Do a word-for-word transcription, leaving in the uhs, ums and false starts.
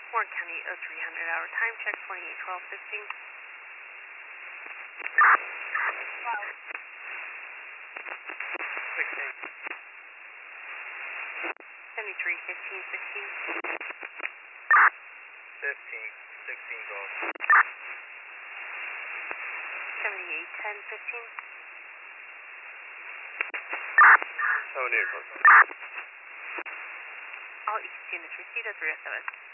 Warren County oh three hundred hour time check, twenty-eight twelve fifteen. sixteen. seventy-three fifteen sixteen. fifteen. sixteen goals. seventy-eight ten fifteen. seventy-eight close. All East units received at three oh seven.